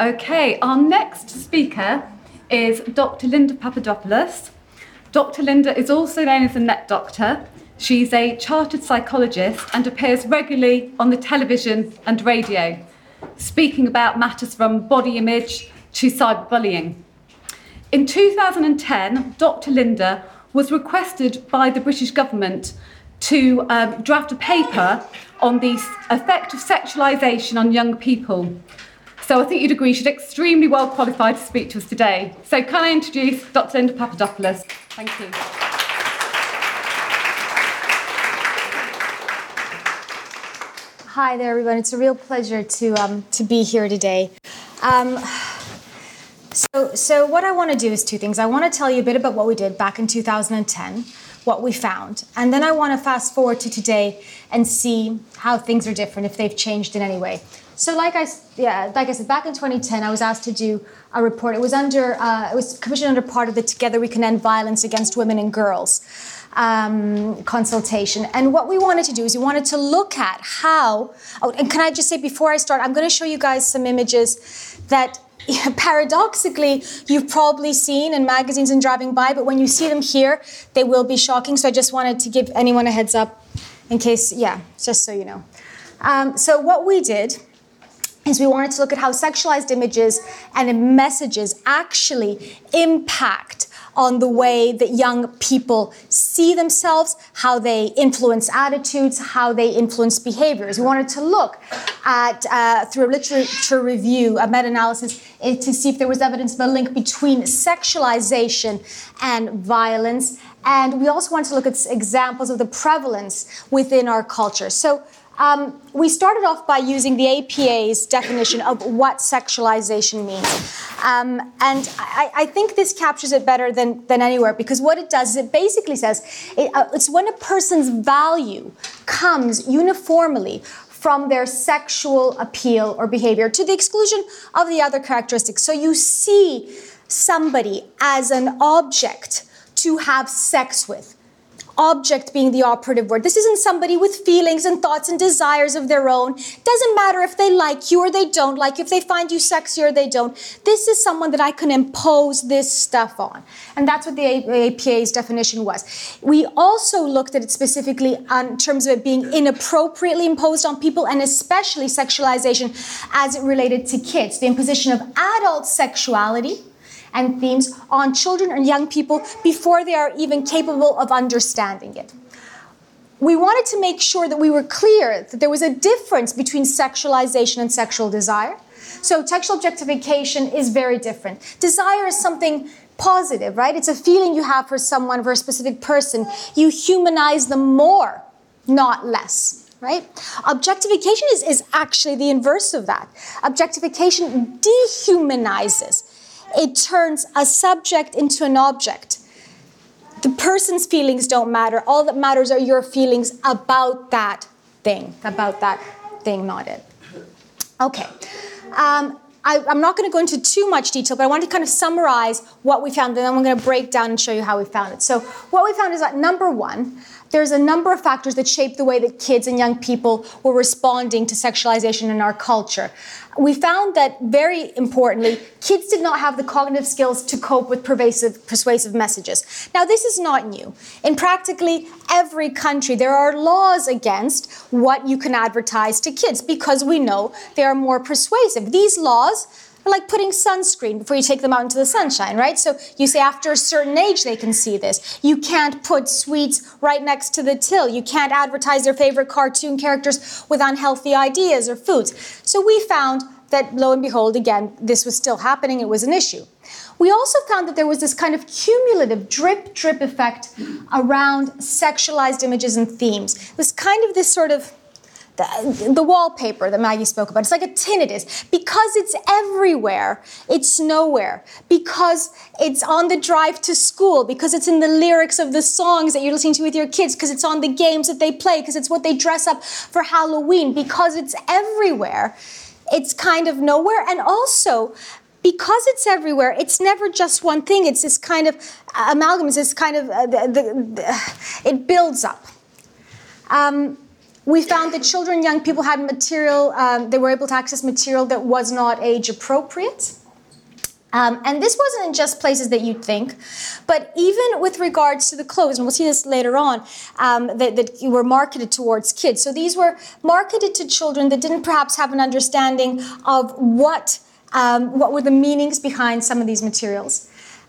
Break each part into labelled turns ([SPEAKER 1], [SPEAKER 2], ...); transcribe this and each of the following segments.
[SPEAKER 1] Okay, our next speaker is Dr. Linda Papadopoulos. Dr. Linda is also known as a NET doctor. She's a chartered psychologist and appears regularly on the television and radio, speaking about matters from body image to cyberbullying. In 2010, Dr. Linda was requested by the British government to draft a paper on the effect of sexualisation on young people. So I think you'd agree she's extremely well qualified to speak to us today. So can I introduce Dr. Linda Papadopoulos? Thank you.
[SPEAKER 2] Hi there, everyone. It's a real pleasure to be here today. So what I want to do is two things. I want to tell you a bit about what we did back in 2010, what we found, and then I want to fast forward to today and see how things are different, if they've changed in any way. So like I said, back in 2010, I was asked to do a report. It was commissioned under part of the Together We Can End Violence Against Women and Girls consultation. And what we wanted to do is we wanted to look at how, and can I just say before I start, I'm going to show you guys some images that paradoxically you've probably seen in magazines and driving by, but when you see them here, they will be shocking. So I just wanted to give anyone a heads up in case, just so you know. So what we did is we wanted to look at how sexualized images and messages actually impact on the way that young people see themselves, how they influence attitudes, how they influence behaviors. We wanted to look at, through a literature review, a meta-analysis, to see if there was evidence of a link between sexualization and violence. And we also wanted to look at examples of the prevalence within our culture. So we started off by using the APA's definition of what sexualization means. And I think this captures it better than anywhere, because what it does is it basically says it's when a person's value comes uniformly from their sexual appeal or behavior to the exclusion of the other characteristics. So you see somebody as an object to have sex with. Object being the operative word. This isn't somebody with feelings and thoughts and desires of their own. Doesn't matter if they like you or they don't like you, if they find you sexy or they don't. This is someone that I can impose this stuff on. And that's what the APA's definition was. We also looked at it specifically in terms of it being inappropriately imposed on people, and especially sexualization as it related to kids. The imposition of adult sexuality and themes on children and young people before they are even capable of understanding it. We wanted to make sure that we were clear that there was a difference between sexualization and sexual desire. So sexual objectification is very different. Desire is something positive, right? It's a feeling you have for someone, for a specific person. You humanize them more, not less. Right? Objectification is actually the inverse of that. Objectification dehumanizes. It turns a subject into an object. The person's feelings don't matter. All that matters are your feelings about that thing, not it. Okay. I'm not going to go into too much detail, but I want to kind of summarize what we found, and then I'm going to break down and show you how we found it. So what we found is that, number one, there's a number of factors that shape the way that kids and young people were responding to sexualization in our culture. We found that, very importantly, kids did not have the cognitive skills to cope with persuasive messages. Now, this is not new. In practically every country, there are laws against what you can advertise to kids because we know they are more persuasive. These laws are like putting sunscreen before you take them out into the sunshine, right? So you say after a certain age they can see this. You can't put sweets right next to the till. You can't advertise their favorite cartoon characters with unhealthy ideas or foods. So we found that, lo and behold, again, this was still happening. It was an issue. We also found that there was this kind of cumulative drip effect around sexualized images and themes. This kind of this sort of the wallpaper that Maggie spoke about. It's like a tinnitus. Because it's everywhere, it's nowhere. Because it's on the drive to school. Because it's in the lyrics of the songs that you're listening to with your kids. Because it's on the games that they play. Because it's what they dress up for Halloween. Because it's everywhere, it's kind of nowhere. And also, because it's everywhere, it's never just one thing. It's this kind of amalgam. It's this kind of, it builds up. We found that children, young people had material, they were able to access material that was not age appropriate. And this wasn't in just places that you'd think, but even with regards to the clothes, and we'll see this later on, that were marketed towards kids. So these were marketed to children that didn't perhaps have an understanding of what were the meanings behind some of these materials.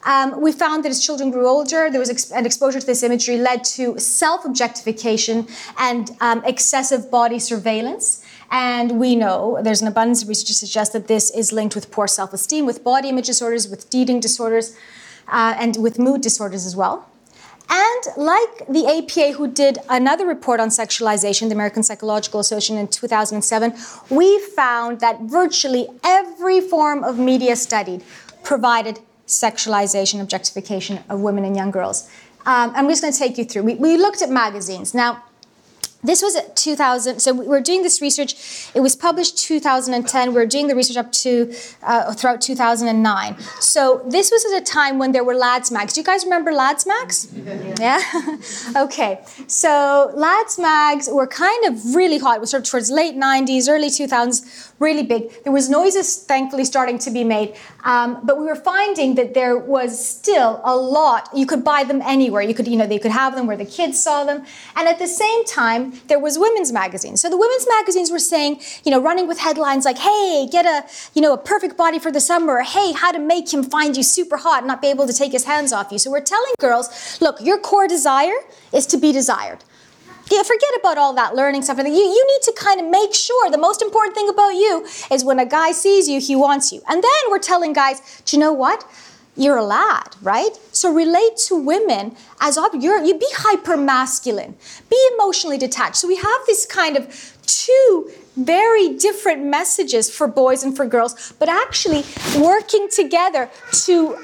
[SPEAKER 2] We found that as children grew older, there was an exposure to this imagery led to self-objectification and excessive body surveillance. And we know there's an abundance of research to suggest that this is linked with poor self-esteem, with body image disorders, with eating disorders, and with mood disorders as well. And like the APA, who did another report on sexualization, the American Psychological Association in 2007, we found that virtually every form of media studied provided sexualization, objectification of women and young girls. I'm just going to take you through. We looked at magazines. Now, this was at 2000, so we were doing this research. It was published 2010. We were doing the research up to throughout 2009. So this was at a time when there were lads mags. Do you guys remember lads mags? Yeah? Okay. So lads mags were kind of really hot. It was sort of towards late 90s, early 2000s, really big. There was noises, thankfully, starting to be made. But we were finding that there was still a lot. You could buy them anywhere. You could, they could have them where the kids saw them. And at the same time, there was women's magazines. So the women's magazines were saying, running with headlines like, hey, get a perfect body for the summer, or hey, how to make him find you super hot and not be able to take his hands off you. So we're telling girls, look, your core desire is to be desired. Yeah, forget about all that learning stuff. You need to kind of make sure the most important thing about you is when a guy sees you, he wants you. And then we're telling guys, do you know what? You're a lad, right? So relate to women as you be hyper masculine, be emotionally detached. So we have this kind of two very different messages for boys and for girls, but actually working together to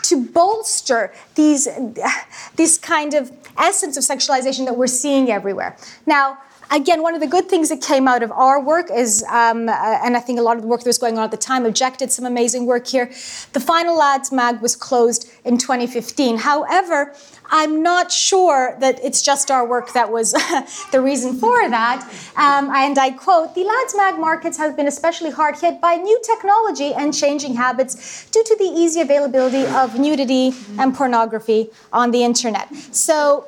[SPEAKER 2] bolster this kind of essence of sexualization that we're seeing everywhere. Now, again, one of the good things that came out of our work is, and I think a lot of the work that was going on at the time, Objected, some amazing work here. The final Lads Mag was closed in 2015. However, I'm not sure that it's just our work that was the reason for that. And I quote, the Lads Mag markets have been especially hard hit by new technology and changing habits due to the easy availability of nudity and pornography on the internet. So,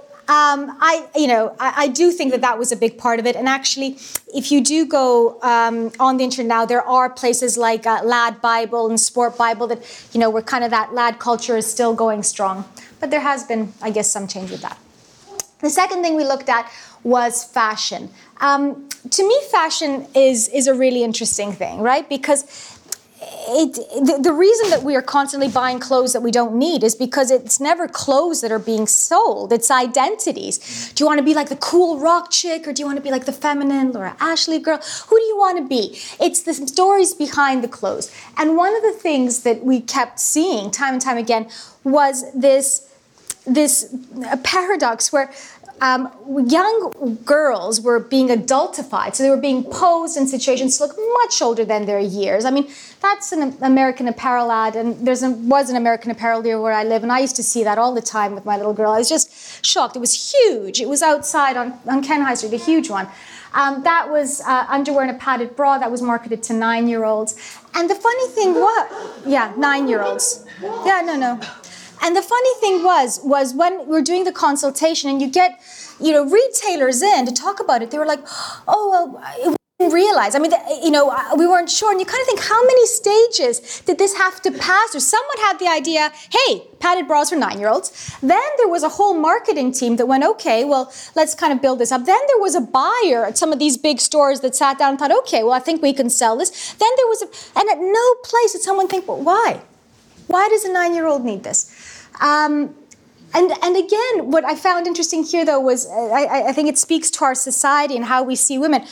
[SPEAKER 2] I do think that was a big part of it. And actually, if you do go on the internet now, there are places like Lad Bible and Sport Bible that, where kind of that lad culture is still going strong. But there has been, I guess, some change with that. The second thing we looked at was fashion. To me, fashion is a really interesting thing, right? Because the reason that we are constantly buying clothes that we don't need is because it's never clothes that are being sold. It's identities. Do you want to be like the cool rock chick, or do you want to be like the feminine Laura Ashley girl? Who do you want to be? It's the stories behind the clothes. And one of the things that we kept seeing time and time again was this paradox where young girls were being adultified. So they were being posed in situations to look much older than their years. I mean, that's an American Apparel ad, and was an American Apparel near where I live, and I used to see that all the time with my little girl. I was just shocked. It was huge. It was outside on Ken High Street, a huge one. That was underwear and a padded bra that was marketed to 9-year-olds. And the funny thing was, 9-year-olds. Yeah, no. And the funny thing was when we were doing the consultation and you get, retailers in to talk about it, they were like, oh, well, we didn't realize. I mean, we weren't sure. And you kind of think, how many stages did this have to pass? Or someone had the idea, hey, padded bras for 9-year-olds. Then there was a whole marketing team that went, okay, well, let's kind of build this up. Then there was a buyer at some of these big stores that sat down and thought, okay, well, I think we can sell this. Then there was and at no place did someone think, well, why? Why does a 9-year-old need this? And again, what I found interesting here, though, was I think it speaks to our society and how we see women.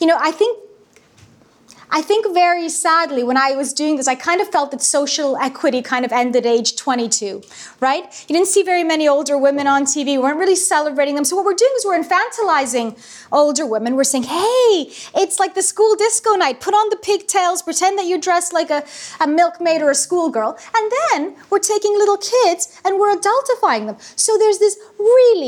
[SPEAKER 2] I think very sadly, when I was doing this, I kind of felt that social equity kind of ended at age 22, right? You didn't see very many older women on TV. We weren't really celebrating them. So what we're doing is we're infantilizing older women. We're saying, hey, it's like the school disco night. Put on the pigtails. Pretend that you're dressed like a milkmaid or a schoolgirl. And then we're taking little kids and we're adultifying them. So there's this really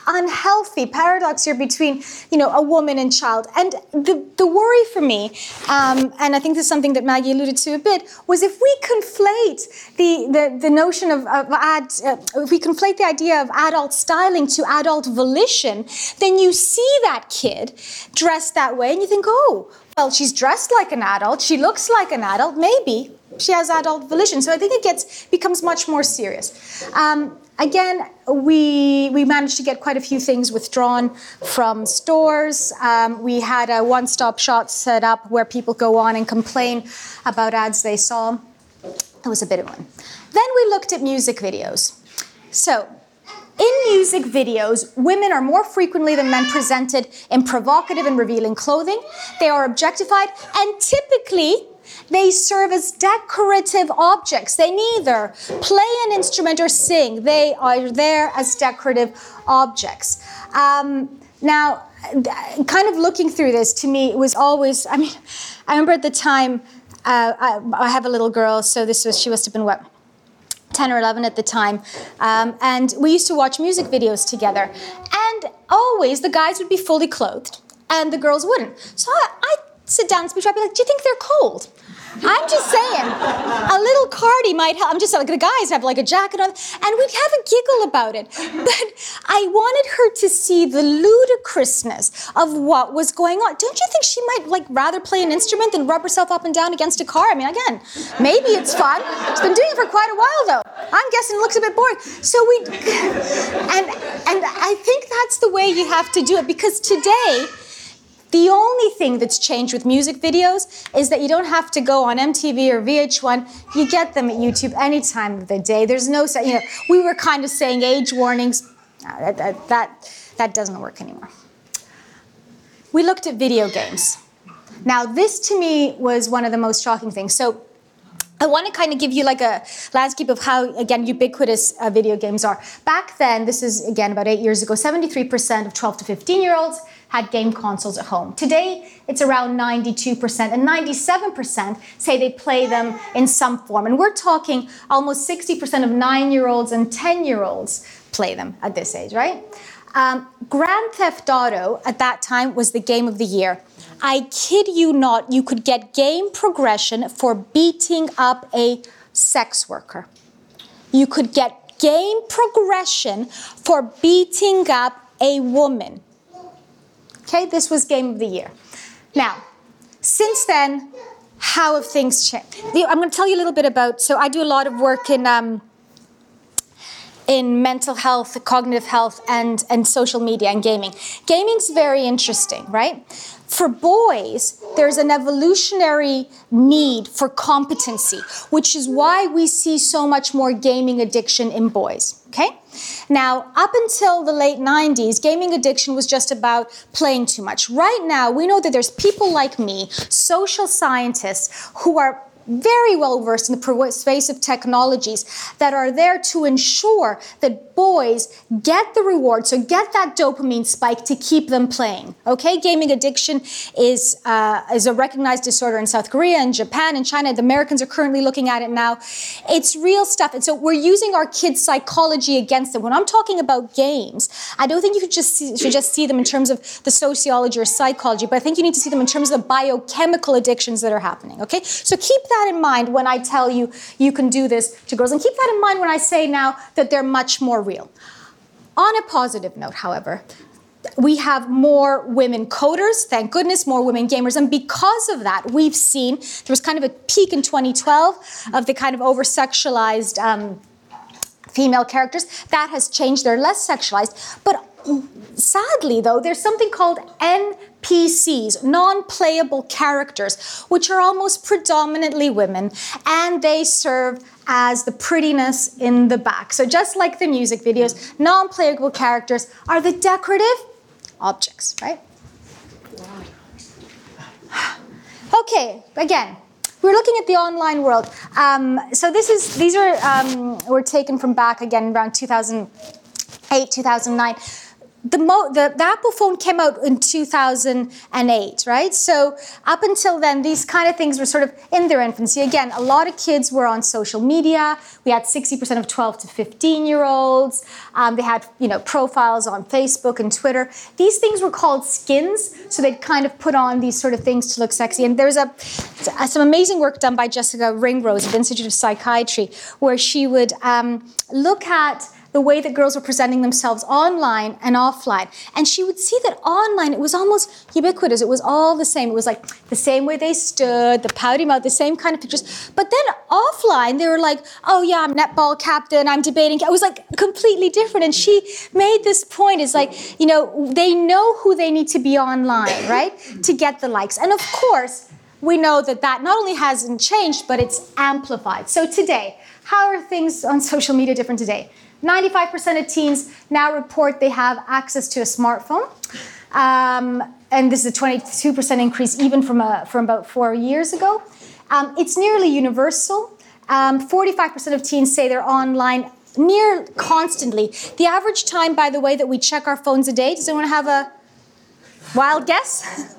[SPEAKER 2] unhealthy paradox here between, a woman and child. And the worry for me, and I think this is something that Maggie alluded to a bit, was if we conflate the notion if we conflate the idea of adult styling to adult volition, then you see that kid dressed that way and you think, oh, well, she's dressed like an adult, she looks like an adult, maybe she has adult volition. So I think it becomes much more serious. Again, we managed to get quite a few things withdrawn from stores. We had a one-stop shop set up where people go on and complain about ads they saw. That was a bit of one. Then we looked at music videos. So, in music videos, women are more frequently than men presented in provocative and revealing clothing. They are objectified, and typically, they serve as decorative objects. They neither play an instrument or sing. They are there as decorative objects. Now, kind of looking through this, to me, it was always, I remember at the time, I have a little girl, so she must have been, 10 or 11 at the time. And we used to watch music videos together. And always the guys would be fully clothed and the girls wouldn't. So I'd sit down and speak to her, I'd be like, do you think they're cold? I'm just saying, a little cardi might help. I'm just like, the guys have like a jacket on, and we'd have a giggle about it. But I wanted her to see the ludicrousness of what was going on. Don't you think she might rather play an instrument than rub herself up and down against a car? Again, maybe it's fun. She's been doing it for quite a while though. I'm guessing it looks a bit boring. So and I think that's the way you have to do it, because today, the only thing that's changed with music videos is that you don't have to go on MTV or VH1. You get them at YouTube any time of the day. There's no, we were kind of saying age warnings. That doesn't work anymore. We looked at video games. Now, this to me was one of the most shocking things. So I want to kind of give you like a landscape of how, again, ubiquitous video games are. Back then, this is, again, about 8 years ago, 73% of 12 to 15-year-olds had game consoles at home. Today, it's around 92%, and 97% say they play them in some form. And we're talking almost 60% of 9-year-olds and 10-year-olds play them at this age, right? Grand Theft Auto at that time was the game of the year. I kid you not, you could get game progression for beating up a sex worker. You could get game progression for beating up a woman. Okay, this was game of the year. Now, since then, how have things changed? I'm going to tell you a little bit about, so I do a lot of work in mental health, cognitive health, and social media and gaming. Gaming's very interesting, right? For boys, there's an evolutionary need for competency, which is why we see so much more gaming addiction in boys, okay? Now, up until the late 90s, gaming addiction was just about playing too much. Right now, we know that there's people like me, social scientists, who are very well versed in the pervasive technologies that are there to ensure that boys get the reward, so get that dopamine spike to keep them playing. Okay, gaming addiction is a recognized disorder in South Korea and Japan and China. The Americans are currently looking at it now. It's real stuff, and so we're using our kids' psychology against them. When I'm talking about games, I don't think you should just see them in terms of the sociology or psychology, but I think you need to see them in terms of the biochemical addictions that are happening. Okay, so keep that in mind when I tell you you can do this to girls, and keep that in mind when I say now that they're much more real. On a positive note, however, we have more women coders, thank goodness, more women gamers, and because of that, we've seen, there was kind of a peak in 2012 of the kind of over-sexualized female characters. That has changed, they're less sexualized, but sadly, though, there's something called NPCs, non-playable characters, which are almost predominantly women, and they serve as the prettiness in the back. So just like the music videos, non-playable characters are the decorative objects, right? Okay, again, we're looking at the online world. So these are were taken from back again around 2008, 2009. the Apple phone came out in 2008, right? So up until then, these kind of things were sort of in their infancy. Again, a lot of kids were on social media. We had 60% of 12 to 15-year-olds. They had, profiles on Facebook and Twitter. These things were called skins, so they'd kind of put on these sort of things to look sexy. And there's some amazing work done by Jessica Ringrose of the Institute of Psychiatry, where she would look at the way that girls were presenting themselves online and offline. And she would see that online, it was almost ubiquitous. It was all the same. It was like the same way they stood, the pouty mouth, the same kind of pictures. But then offline, they were like, oh yeah, I'm netball captain, I'm debating. It was like completely different. And she made this point, it's like, they know who they need to be online, right? To get the likes. And of course, we know that not only hasn't changed, but it's amplified. So today, how are things on social media different today? 95% of teens now report they have access to a smartphone. And this is a 22% increase even from about 4 years ago. It's nearly universal. 45% of teens say they're online near constantly. The average time, by the way, that we check our phones a day, does anyone have a wild guess?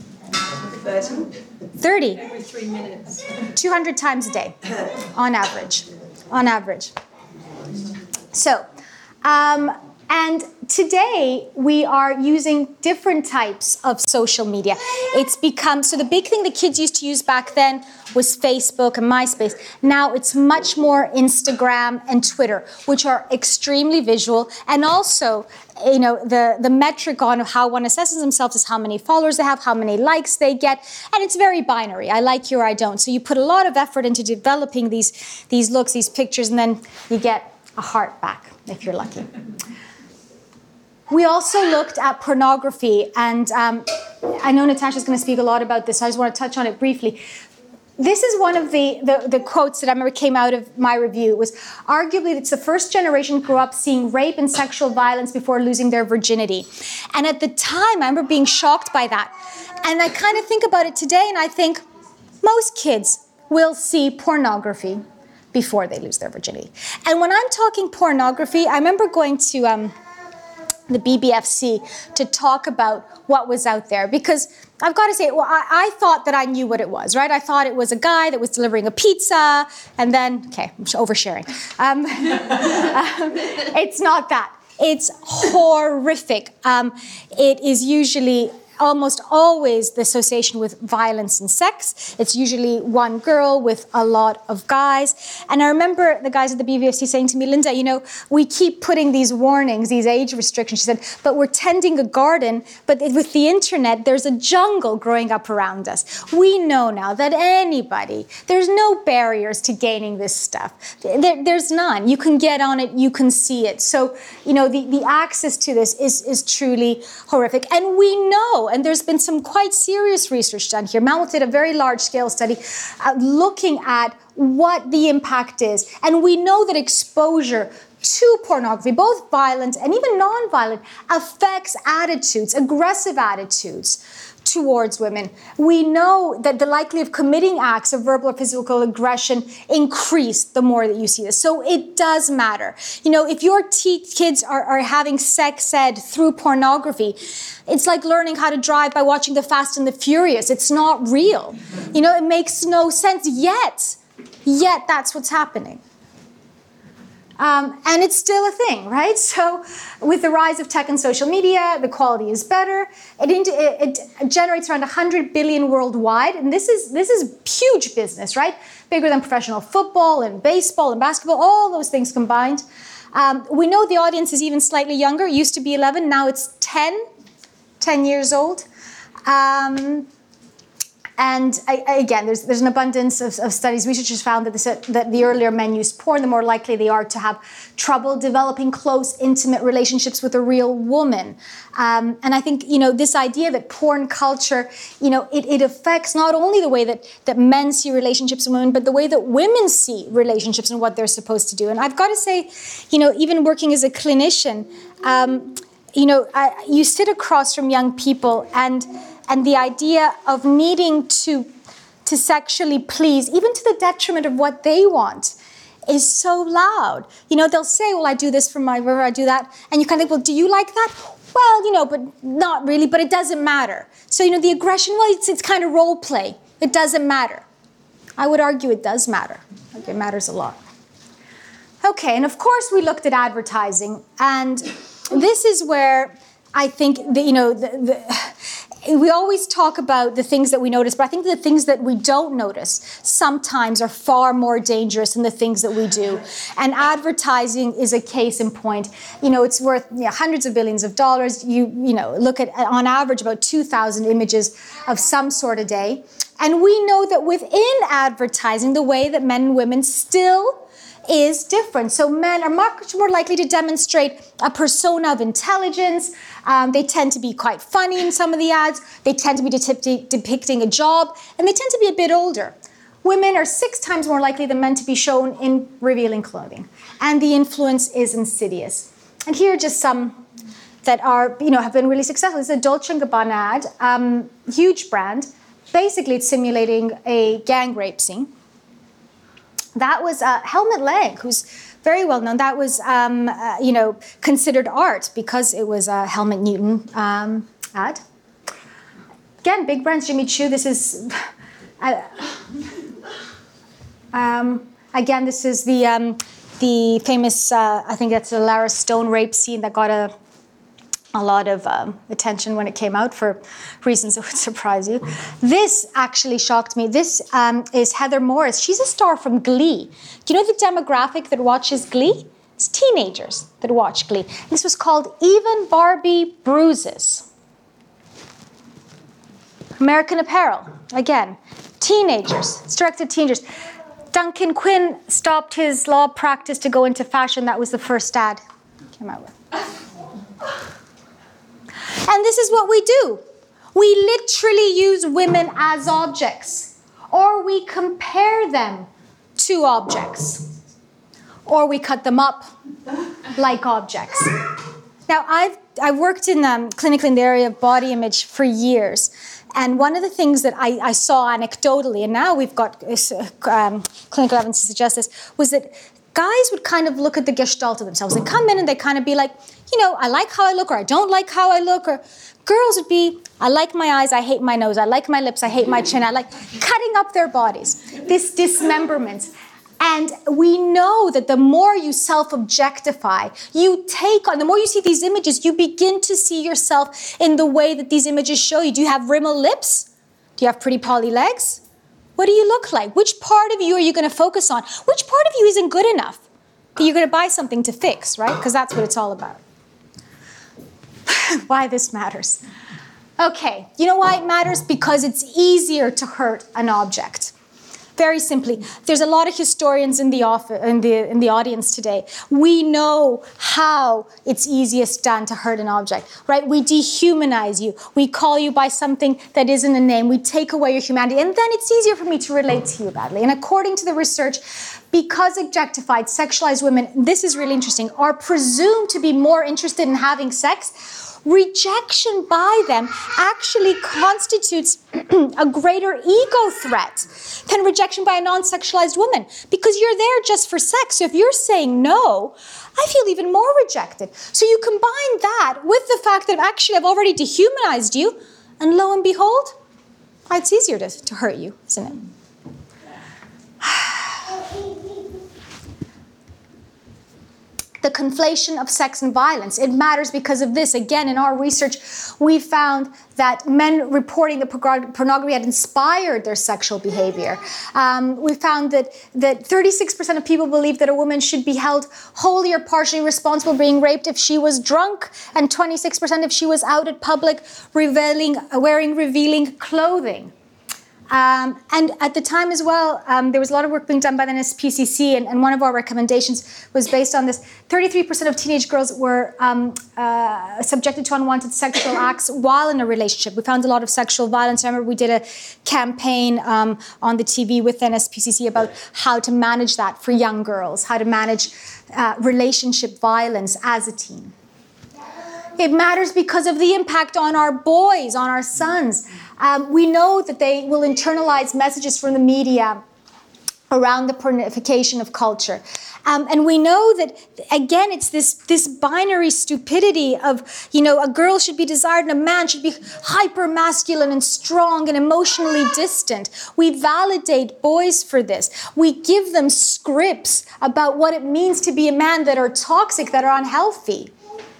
[SPEAKER 2] 30.
[SPEAKER 3] Every 3 minutes.
[SPEAKER 2] 200 times a day, on average. On average. So, and today we are using different types of social media. It's become, so the big thing the kids used to use back then was Facebook and MySpace. Now it's much more Instagram and Twitter, which are extremely visual. And also, the metric on how one assesses themselves is how many followers they have, how many likes they get. And it's very binary. I like you or I don't. So you put a lot of effort into developing these looks, these pictures, and then you get a heart back, if you're lucky. We also looked at pornography, and I know Natasha's going to speak a lot about this, so I just want to touch on it briefly. This is one of the quotes that I remember came out of my review. It was arguably it's the first generation grew up seeing rape and sexual violence before losing their virginity. And at the time, I remember being shocked by that. And I kind of think about it today, and I think most kids will see pornography before they lose their virginity. And when I'm talking pornography, I remember going to the BBFC to talk about what was out there, because I've got to say, I thought that I knew what it was, right? I thought it was a guy that was delivering a pizza, and then, okay, I'm oversharing. It's not that. It's horrific. It is usually almost always the association with violence and sex. It's usually one girl with a lot of guys. And I remember the guys at the BVFC saying to me, Linda, we keep putting these warnings, these age restrictions. She said, but we're tending a garden, but with the internet, there's a jungle growing up around us. We know now that there's no barriers to gaining this stuff. There's none. You can get on it, you can see it. So, the access to this is truly horrific. And we know, and there's been some quite serious research done here. Mammoth did a very large-scale study looking at what the impact is. And we know that exposure to pornography, both violent and even non-violent, affects attitudes, aggressive attitudes towards women. We know that the likelihood of committing acts of verbal or physical aggression increase the more that you see this. So it does matter. If your kids are having sex ed through pornography, it's like learning how to drive by watching The Fast and the Furious. It's not real. It makes no sense yet that's what's happening. And it's still a thing, right? So with the rise of tech and social media, the quality is better. It generates around 100 billion worldwide. And this is huge business, right? Bigger than professional football and baseball and basketball, all those things combined. We know the audience is even slightly younger. It used to be 11, now it's 10 years old. And again, there's an abundance of studies. Researchers found that the earlier men use porn, the more likely they are to have trouble developing close, intimate relationships with a real woman. And I think, this idea that porn culture, it affects not only the way that men see relationships with women, but the way that women see relationships and what they're supposed to do. And I've got to say, even working as a clinician, you sit across from young people, and the idea of needing to sexually please, even to the detriment of what they want, is so loud. They'll say, well, I do this for my river, I do that. And you kind of think, well, do you like that? Well, but not really, but it doesn't matter. So, the aggression, well, it's kind of role play. It doesn't matter. I would argue it does matter. It matters a lot. Okay, and of course we looked at advertising, and this is where I think we always talk about the things that we notice, but I think the things that we don't notice sometimes are far more dangerous than the things that we do. And advertising is a case in point. It's worth hundreds of billions of dollars. You look at, on average, about 2,000 images of some sort a day. And we know that within advertising, the way that men and women still is different. So men are much more likely to demonstrate a persona of intelligence. They tend to be quite funny in some of the ads. They tend to be depicting a job, and they tend to be a bit older. Women are 6 times more likely than men to be shown in revealing clothing, and the influence is insidious. And here are just some that are, have been really successful. This is a Dolce & Gabbana ad, huge brand. Basically, it's simulating a gang rape scene. That was Helmut Lang, who's very well known. That was, considered art because it was a Helmut Newton ad. Again, big brands, Jimmy Choo. This is, again, this is the famous, I think that's the Lara Stone rape scene that got a lot of attention when it came out for reasons that would surprise you. This actually shocked me. This is Heather Morris. She's a star from Glee. Do you know the demographic that watches Glee? It's teenagers that watch Glee. This was called Even Barbie Bruises. American Apparel. Again, teenagers. It's directed at teenagers. Duncan Quinn stopped his law practice to go into fashion. That was the first ad he came out with. And this is what we do. We literally use women as objects, or we compare them to objects, or we cut them up like objects. Now, I've worked in clinically in the area of body image for years, and one of the things that I saw anecdotally, and now we've got clinical evidence to suggest this, was that guys would kind of look at the gestalt of themselves. They'd come in and they'd kind of be like, I like how I look, or I don't like how I look. Or girls would be, I like my eyes, I hate my nose. I like my lips, I hate my chin. I like cutting up their bodies, this dismemberment. And we know that the more you self-objectify, you take on, the more you see these images, you begin to see yourself in the way that these images show you. Do you have Rimmel lips? Do you have pretty poly legs? What do you look like? Which part of you are you going to focus on? Which part of you isn't good enough that you're going to buy something to fix, right? Because that's what it's all about. Why this matters. Okay, you know why it matters? Because it's easier to hurt an object. Very simply, there's a lot of historians in the audience today. We know how it's easiest done to hurt an object, right? We dehumanize you. We call you by something that isn't a name. We take away your humanity, and then it's easier for me to relate to you badly. And according to the research, because objectified, sexualized women, this is really interesting, are presumed to be more interested in having sex, rejection by them actually constitutes a greater ego threat than rejection by a non-sexualized woman, because you're there just for sex. So if you're saying no, I feel even more rejected. So you combine that with the fact that actually I've already dehumanized you, and lo and behold, it's easier to hurt you, isn't it? The conflation of sex and violence. It matters because of this. Again, in our research, we found that men reporting that pornography had inspired their sexual behavior. We found that 36% of people believe that a woman should be held wholly or partially responsible for being raped if she was drunk, and 26% if she was out at public wearing revealing clothing. And at the time as well, there was a lot of work being done by the NSPCC, and one of our recommendations was based on this. 33% of teenage girls were subjected to unwanted sexual acts while in a relationship. We found a lot of sexual violence. I remember we did a campaign on the TV with NSPCC about how to manage that for young girls, how to manage relationship violence as a teen. It matters because of the impact on our boys, on our sons. We know that they will internalize messages from the media around the pornification of culture. And we know that, again, it's this binary stupidity of, a girl should be desired and a man should be hyper masculine and strong and emotionally distant. We validate boys for this. We give them scripts about what it means to be a man that are toxic, that are unhealthy.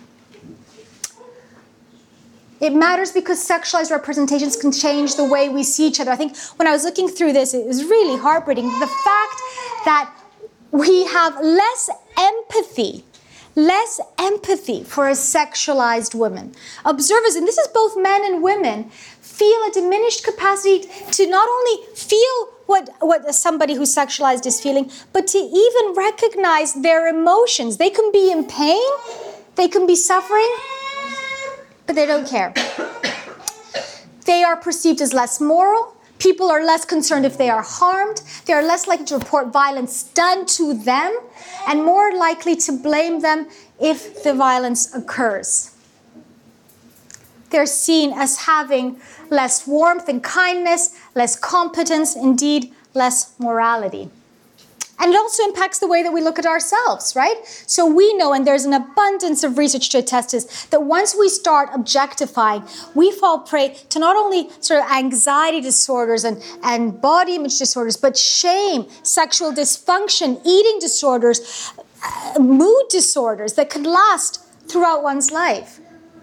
[SPEAKER 2] It matters because sexualized representations can change the way we see each other. I think when I was looking through this, it was really heartbreaking. The fact that we have less empathy for a sexualized woman. Observers, and this is both men and women, feel a diminished capacity to not only feel what somebody who's sexualized is feeling, but to even recognize their emotions. They can be in pain, they can be suffering, but they don't care. They are perceived as less moral. People are less concerned if they are harmed. They are less likely to report violence done to them and more likely to blame them if the violence occurs. They're seen as having less warmth and kindness, less competence, indeed, less morality. And it also impacts the way that we look at ourselves, right? So we know, and there's an abundance of research to attest to this, that once we start objectifying, we fall prey to not only sort of anxiety disorders and body image disorders, but shame, sexual dysfunction, eating disorders, mood disorders that could last throughout one's life.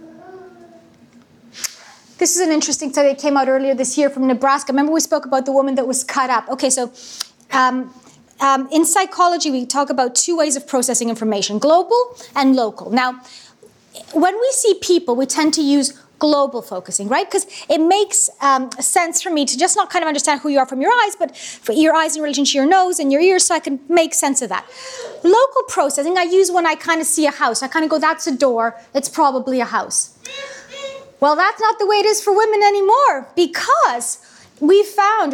[SPEAKER 2] This is an interesting study that came out earlier this year from Nebraska. Remember we spoke about the woman that was cut up. Okay, so in psychology, we talk about two ways of processing information, global and local. Now, when we see people, we tend to use global focusing, right? Because it makes sense for me to just not kind of understand who you are from your eyes, but for your eyes in relation to your nose and your ears, so I can make sense of that. Local processing, I use when I kind of see a house. I kind of go, that's a door, it's probably a house. Well, that's not the way it is for women anymore, because they found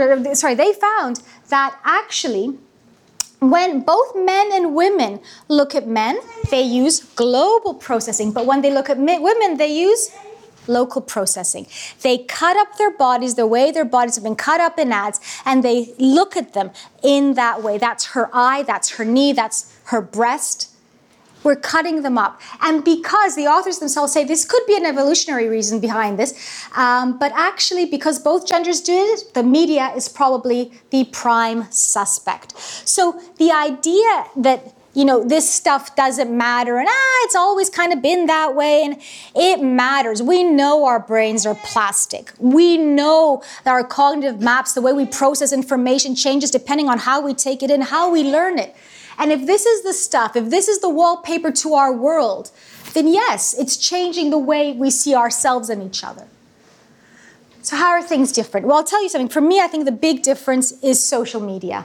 [SPEAKER 2] that actually, when both men and women look at men, they use global processing. But when they look at women, they use local processing. They cut up their bodies the way their bodies have been cut up in ads, and they look at them in that way. That's her eye, that's her knee, that's her breast. We're cutting them up. And because the authors themselves say this could be an evolutionary reason behind this, but actually because both genders do it, the media is probably the prime suspect. So the idea that, this stuff doesn't matter and it's always kind of been that way, and it matters. We know our brains are plastic. We know that our cognitive maps, the way we process information changes depending on how we take it in, how we learn it. And if this is the stuff, if this is the wallpaper to our world, then yes, it's changing the way we see ourselves and each other. So how are things different? Well, I'll tell you something. For me, I think the big difference is social media.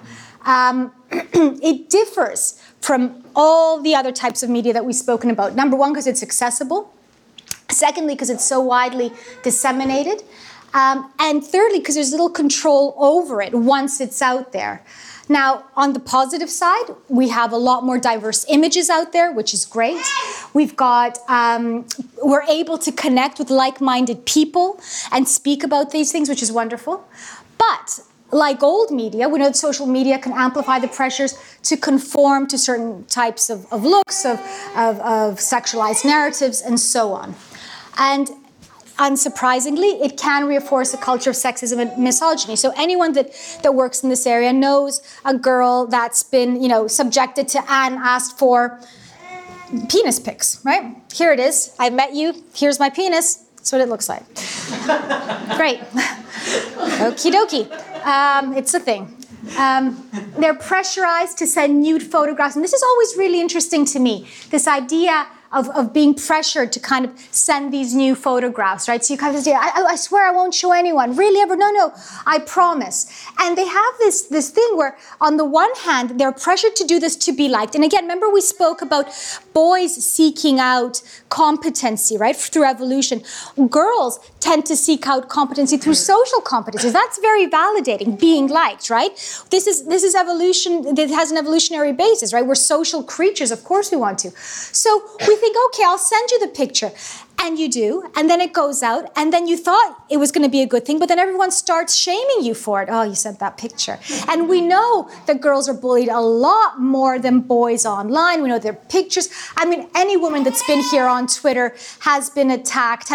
[SPEAKER 2] It differs from all the other types of media that we've spoken about. Number one, because it's accessible. Secondly, because it's so widely disseminated. And thirdly, because there's little control over it once it's out there. Now, on the positive side, we have a lot more diverse images out there, which is great. We've got, we're able to connect with like-minded people and speak about these things, which is wonderful. But like old media, we know that social media can amplify the pressures to conform to certain types of looks, of sexualized narratives, and so on. And unsurprisingly, it can reinforce a culture of sexism and misogyny. So anyone that works in this area knows a girl that's been, subjected to and asked for penis pics, right? Here it is. I've met you. Here's my penis. That's what it looks like. Great. Okie dokie. It's a thing. They're pressurized to send nude photographs. And this is always really interesting to me, this idea of being pressured to kind of send these new photographs, right? So you kind of say, I swear I won't show anyone. Really ever? No, I promise. And they have this thing where on the one hand, they're pressured to do this to be liked. And again, remember we spoke about boys seeking out competency, right? Through evolution. Girls tend to seek out competency through social competencies. That's very validating, being liked, right? This is evolution that has an evolutionary basis, right? We're social creatures, of course we want to. So we you think, okay, I'll send you the picture. And you do, and then it goes out, and then you thought it was going to be a good thing, but then everyone starts shaming you for it. Oh, you sent that picture. And we know that girls are bullied a lot more than boys online. We know their pictures. I mean, any woman that's been here on Twitter has been attacked,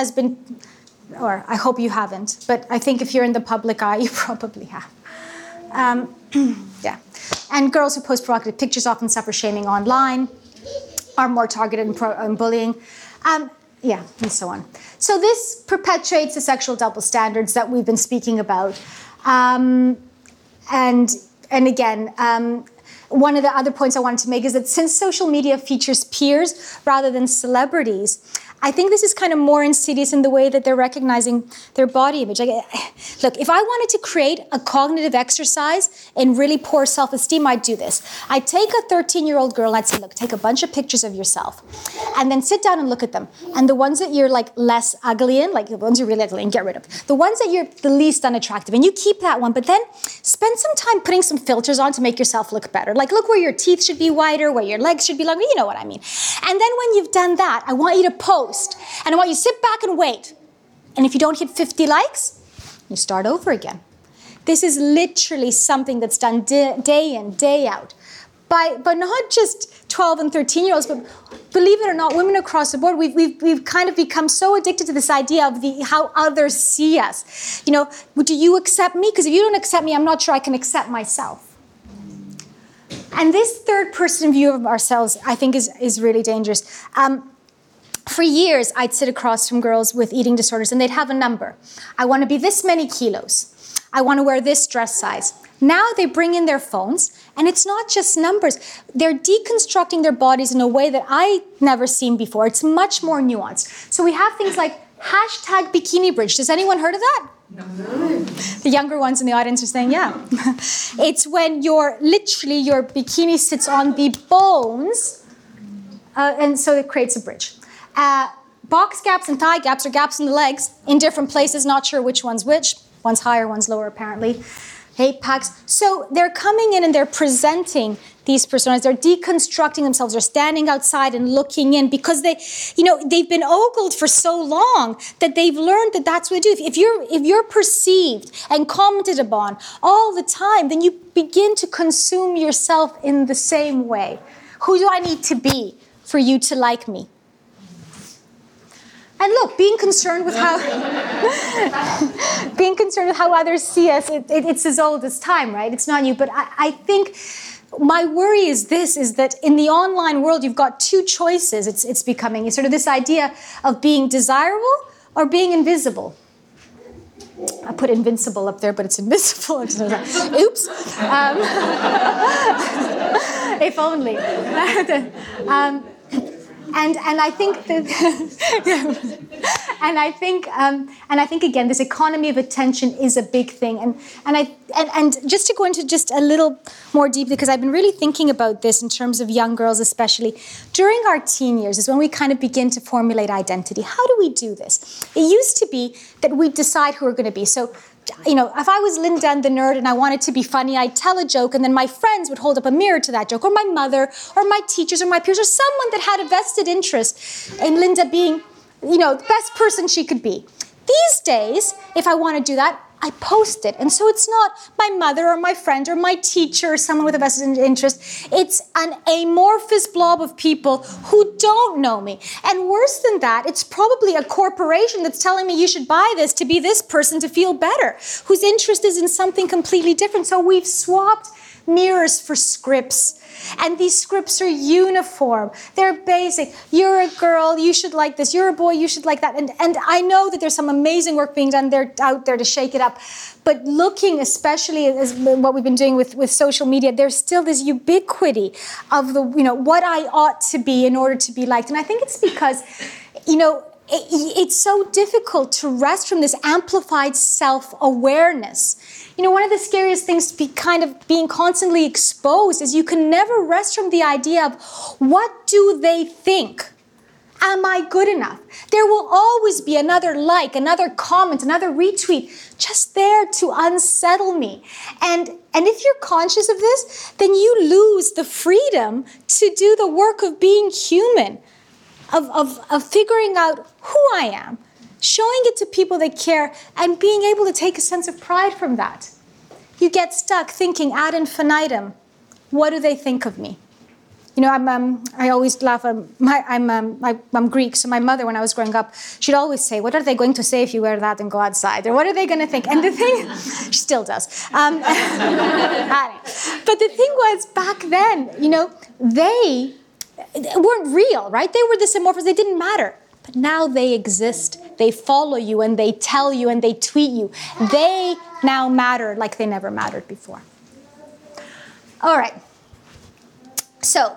[SPEAKER 2] or I hope you haven't, but I think if you're in the public eye, you probably have. Yeah. And girls who post provocative pictures often suffer shaming online, are more targeted in bullying. Yeah, and so on. So this perpetuates the sexual double standards that we've been speaking about. And again, one of the other points I wanted to make is that since social media features peers rather than celebrities, I think this is kind of more insidious in the way that they're recognizing their body image. Like, look, if I wanted to create a cognitive exercise in really poor self-esteem, I'd do this. I'd take a 13-year-old girl and I'd say, look, take a bunch of pictures of yourself and then sit down and look at them. And the ones that you're like less ugly in, like the ones you're really ugly in, get rid of. The ones that you're the least unattractive in, you keep that one, but then spend some time putting some filters on to make yourself look better. Like, look where your teeth should be whiter, where your legs should be longer, you know what I mean. And then when you've done that, I want you to post. And I want you to sit back and wait. And if you don't hit 50 likes, you start over again. This is literally something that's done day in, day out. But not just 12 and 13-year-olds, but believe it or not, women across the board, we've kind of become so addicted to this idea of how others see us. You know, do you accept me? Because if you don't accept me, I'm not sure I can accept myself. And this third-person view of ourselves, I think, is really dangerous. For years, I'd sit across from girls with eating disorders and they'd have a number. I want to be this many kilos. I want to wear this dress size. Now they bring in their phones and it's not just numbers. They're deconstructing their bodies in a way that I've never seen before. It's much more nuanced. So we have things like hashtag bikini bridge. Has anyone heard of that? No. The younger ones in the audience are saying, yeah. It's when your bikini sits on the bones and so it creates a bridge. Box gaps and thigh gaps are gaps in the legs in different places, not sure which one's which. One's higher, one's lower, apparently. 8 packs. So they're coming in and they're presenting these personas. They're deconstructing themselves. They're standing outside and looking in because they've been ogled for so long that they've learned that that's what they do. If you're perceived and commented upon all the time, then you begin to consume yourself in the same way. Who do I need to be for you to like me? And look, being concerned with how others see us, it's as old as time, right? It's not new. But I think my worry is that in the online world, you've got two choices. It's becoming sort of this idea of being desirable or being invisible. I put invincible up there, but it's invisible. Oops. If only. And I think that, and I think again, this economy of attention is a big thing. And just to go into just a little more deeply, because I've been really thinking about this in terms of young girls, especially during our teen years, is when we kind of begin to formulate identity. How do we do this? It used to be that we decide who we're going to be. So, if I was Linda the nerd and I wanted to be funny, I'd tell a joke and then my friends would hold up a mirror to that joke, or my mother, or my teachers, or my peers, or someone that had a vested interest in Linda being, the best person she could be. These days, if I want to do that, I post it. And so it's not my mother or my friend or my teacher or someone with a vested interest. It's an amorphous blob of people who don't know me. And worse than that, it's probably a corporation that's telling me you should buy this to be this person to feel better, whose interest is in something completely different. So we've swapped mirrors for scripts. And these scripts are uniform. They're basic. You're a girl, you should like this. You're a boy, you should like that. And I know that there's some amazing work being done out there to shake it up. But looking, especially as what we've been doing with social media, there's still this ubiquity of what I ought to be in order to be liked. And I think it's because, it's so difficult to rest from this amplified self-awareness. One of the scariest things to be kind of being constantly exposed is you can never rest from the idea of what do they think? Am I good enough? There will always be another like, another comment, another retweet just there to unsettle me. And if you're conscious of this, then you lose the freedom to do the work of being human. of figuring out who I am, showing it to people that care, and being able to take a sense of pride from that. You get stuck thinking ad infinitum, what do they think of me? You know, I always laugh. I'm Greek, so my mother, when I was growing up, she'd always say, "What are they going to say if you wear that and go outside? Or what are they going to think?" And the thing, she still does. But the thing was, back then, you know, they weren't real, right? They were this amorphous. They didn't matter. But now they exist. They follow you, and they tell you, and they tweet you. They now matter like they never mattered before. All right. So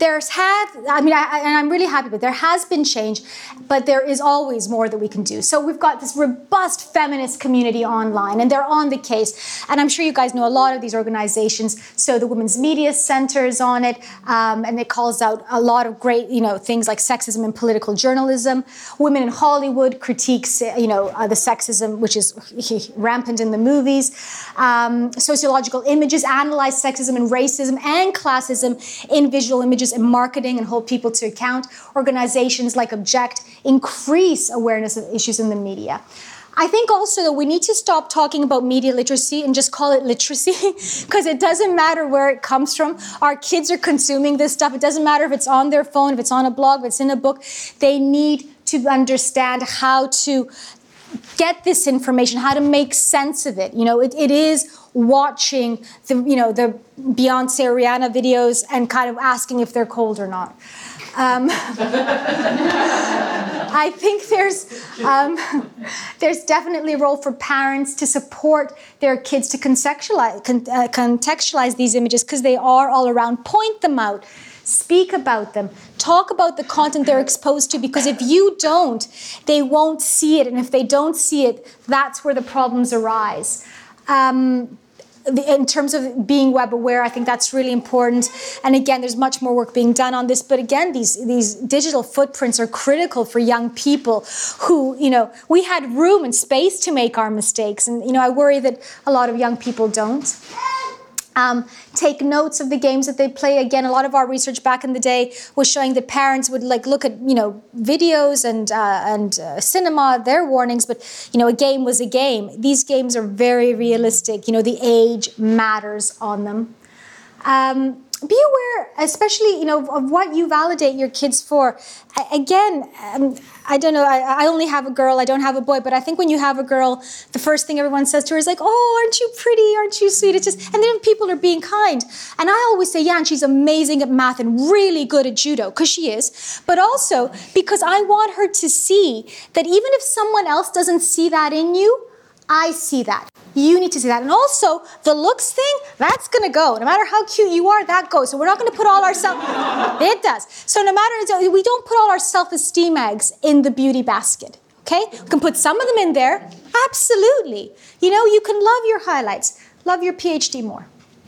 [SPEAKER 2] I'm really happy, but there has been change, but there is always more that we can do. So we've got this robust feminist community online, and they're on the case. And I'm sure you guys know a lot of these organizations. So the Women's Media Center is on it, and it calls out a lot of great, you know, things like sexism in political journalism. Women in Hollywood critiques, you know, the sexism, which is rampant in the movies. Sociological images analyze sexism and racism and classism in visual images and marketing and hold people to account. Organizations like Object increase awareness of issues in the media. I think also that we need to stop talking about media literacy and just call it literacy, because it doesn't matter where it comes from. Our kids are consuming this stuff. It doesn't matter if it's on their phone, if it's on a blog, if it's in a book. They need to understand how to get this information, how to make sense of it. You know, it is watching the Beyonce or Rihanna videos and kind of asking if they're cold or not. I think there's definitely a role for parents to support their kids to contextualize these images, because they are all around. Point them out. Speak about them. Talk about the content they're exposed to, because if you don't, they won't see it. And if they don't see it, that's where the problems arise. In terms of being web aware, I think that's really important. And again, there's much more work being done on this. But again, these digital footprints are critical for young people who, you know, we had room and space to make our mistakes. And, you know, I worry that a lot of young people don't. Take notes of the games that they play. Again, a lot of our research back in the day was showing that parents would look at, you know, videos and cinema, their warnings, but, you know, a game was a game. These games are very realistic. You know, the age matters on them. Be aware, especially, you know, of what you validate your kids for. Again, I don't know, I only have a girl, I don't have a boy, but I think when you have a girl, the first thing everyone says to her is like, "Oh, aren't you pretty? Aren't you sweet?" It's just, and then people are being kind. And I always say, yeah, and she's amazing at math and really good at judo, because she is. But also because I want her to see that even if someone else doesn't see that in you, I see that. You need to see that. And also, the looks thing, that's going to go. No matter how cute you are, that goes. So we're not going to put all our it does. So no matter, we don't put all our self-esteem eggs in the beauty basket. Okay? We can put some of them in there. Absolutely. You know, you can love your highlights. Love your PhD more.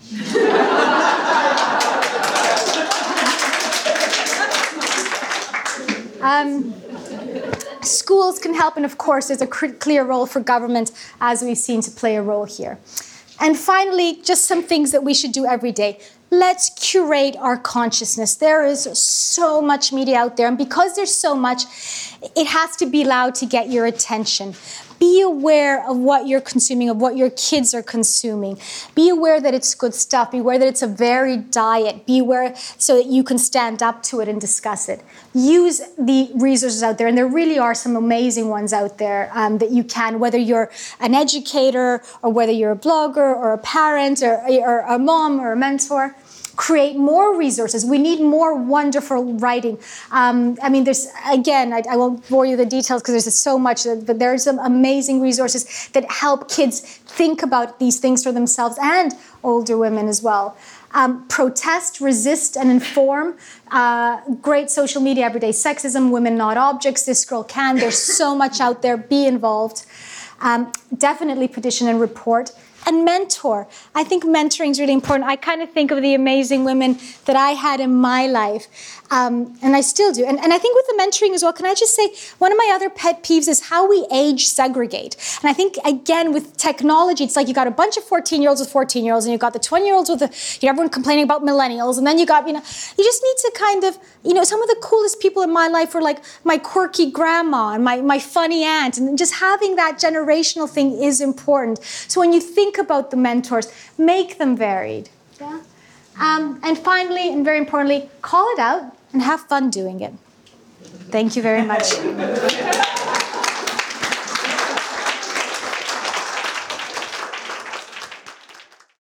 [SPEAKER 2] Schools can help, and of course, there's a clear role for government, as we've seen, to play a role here. And finally, just some things that we should do every day. Let's curate our consciousness. There is so much media out there, and because there's so much, it has to be allowed to get your attention. Be aware of what you're consuming, of what your kids are consuming. Be aware that it's good stuff. Be aware that it's a varied diet. Be aware so that you can stand up to it and discuss it. Use the resources out there, and there really are some amazing ones out there that you can, whether you're an educator or whether you're a blogger or a parent or a mom or a mentor. Create more resources. We need more wonderful writing. I mean, there's, again, I won't bore you with the details because there's so much, but there's some amazing resources that help kids think about these things for themselves, and older women as well. Protest, resist, and inform. Great social media, Everyday Sexism, Women Not Objects, This Girl Can. There's so much out there. Be involved. Definitely petition and report. And mentor. I think mentoring is really important. I kind of think of the amazing women that I had in my life, and I still do. And I think with the mentoring as well, can I just say, one of my other pet peeves is how we age segregate. And I think, again, with technology, it's like you got a bunch of 14-year-olds with 14-year-olds, and you've got the 20-year-olds with everyone complaining about millennials, and then you got, you just need to kind of, some of the coolest people in my life were like my quirky grandma and my funny aunt, and just having that generational thing is important. So when you think about the mentors, make them varied. Yeah. And finally, and very importantly, call it out and have fun doing it. Thank you very much.